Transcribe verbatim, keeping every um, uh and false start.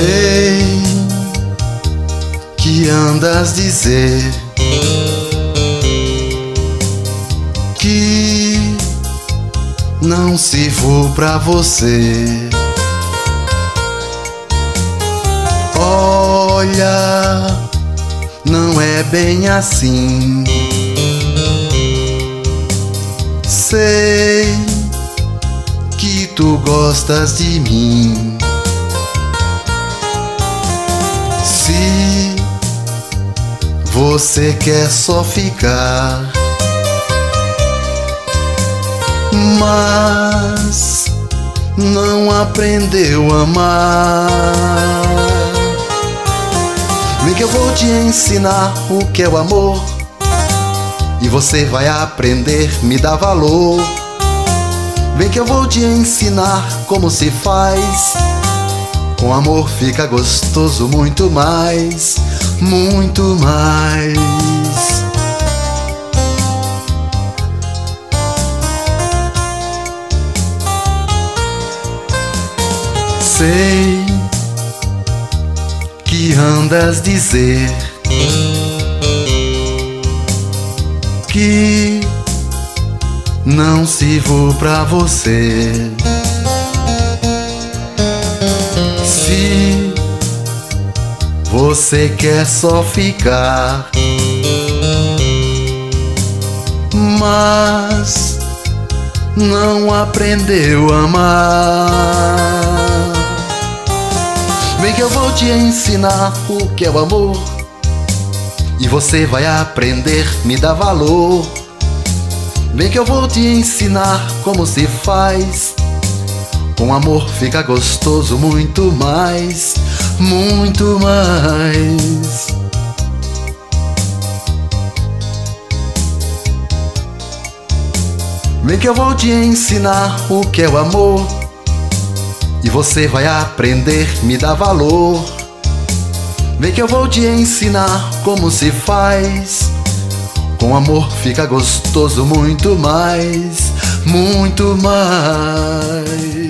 Sei que andas dizer que não sirvo pra você. Olha, não é bem assim. Sei que tu gostas de mim. Se você quer só ficar, mas não aprendeu a amar, vem que eu vou te ensinar o que é o amor, e você vai aprender, me dá valor. Vem que eu vou te ensinar como se faz. Com amor fica gostoso muito mais, muito mais. Sei que andas dizer que não sirvo pra você. Se você quer só ficar, mas não aprendeu a amar, vem que eu vou te ensinar o que é o amor, e você vai aprender, me dá valor. Vem que eu vou te ensinar como se faz. Com amor fica gostoso muito mais, muito mais. Vem que eu vou te ensinar o que é o amor, e você vai aprender, me dá valor. Vem que eu vou te ensinar como se faz. Com amor fica gostoso muito mais, muito mais.